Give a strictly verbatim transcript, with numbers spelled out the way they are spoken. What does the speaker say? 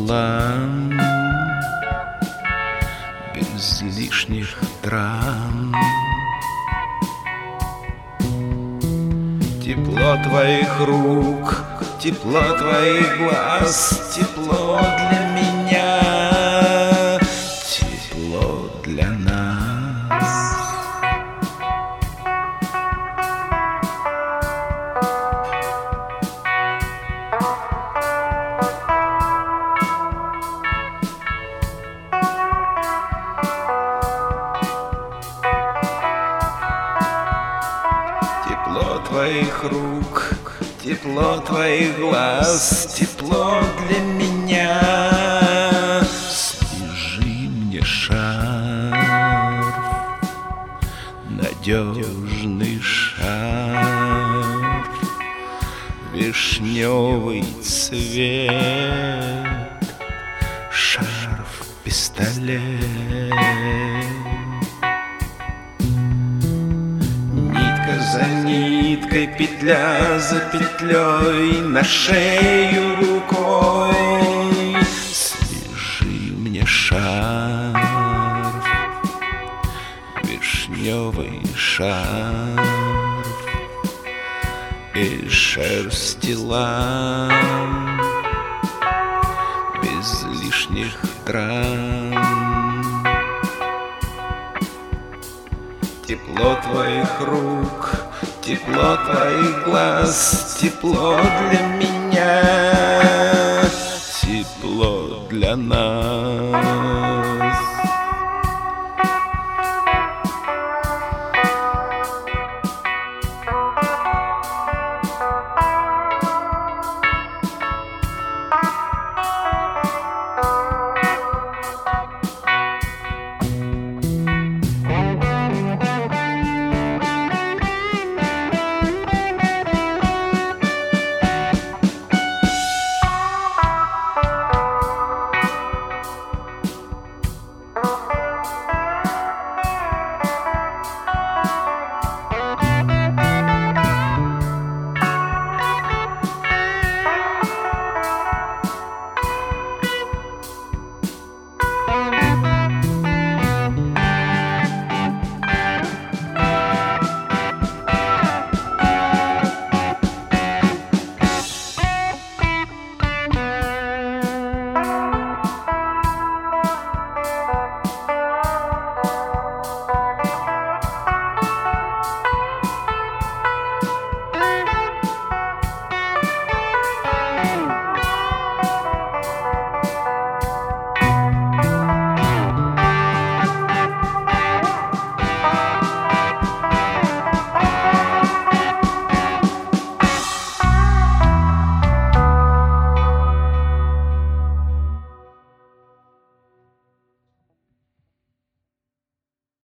тепла, без лишних драм. Тепло твоих рук, тепло твоих глаз, тепло для меня, тепло для нас. Тепло твоих рук, тепло твоих глаз, тепло для меня. Свяжи мне шарф, надежный шарф, вишневый цвет, шарф-пистолет. За ниткой, петля за петлей, на шею рукой. Свяжи мне шарф, вишневый шарф, из шерсти лам, без лишних драм. Тепло твоих рук, тепло твоих глаз, тепло для меня, тепло для нас.